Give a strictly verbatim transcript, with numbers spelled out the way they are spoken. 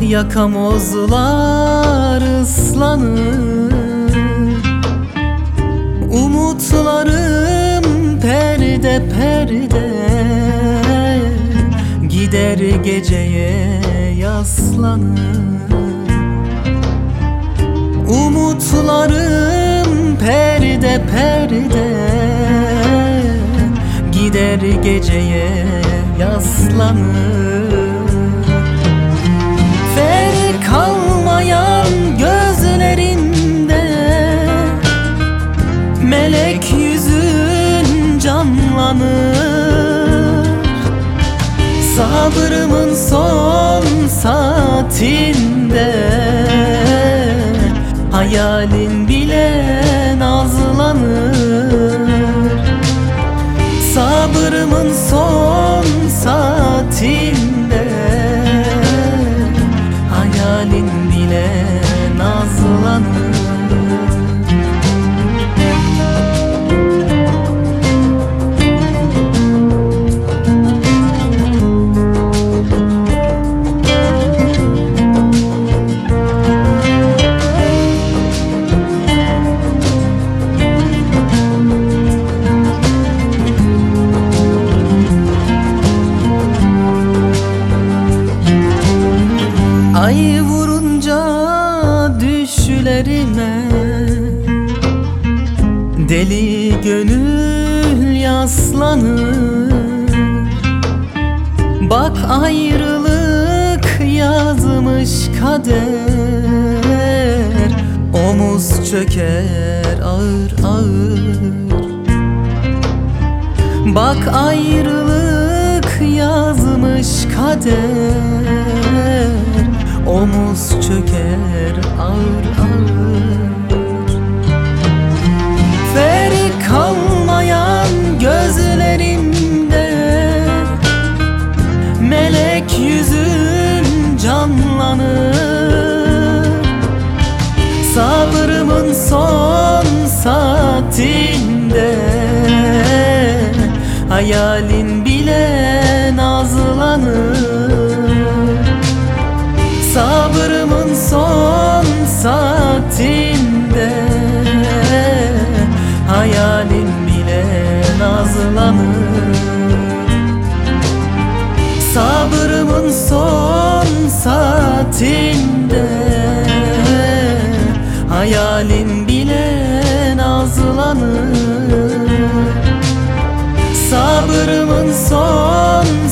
Yakamozlar ıslanır, umutlarım perde perde gider geceye yaslanır. Umutlarım perde perde gider geceye yaslanır. Fer kalmayan gözlerimde melek yüzün canlanır. Sabrımın son saatinde hayalin bile nazlanır. Sabrımın son saatinde hayalin bile nazlanır. Ay vurunca düşlerime deli gönül yaslanır. Bak ayrılık yazmış kader, omuz çöker ağır ağır. Bak ayrılık yazmış kader, omuz çöker ağır ağır. Fer kalmayan gözlerimde melek yüzün canlanır. Sabrımın son saatinde hayalin bile nazlanır. Sabrımın son saatinde hayalin bile nazlanır. Sabrımın son saatinde hayalin bile nazlanır. Sabrımın son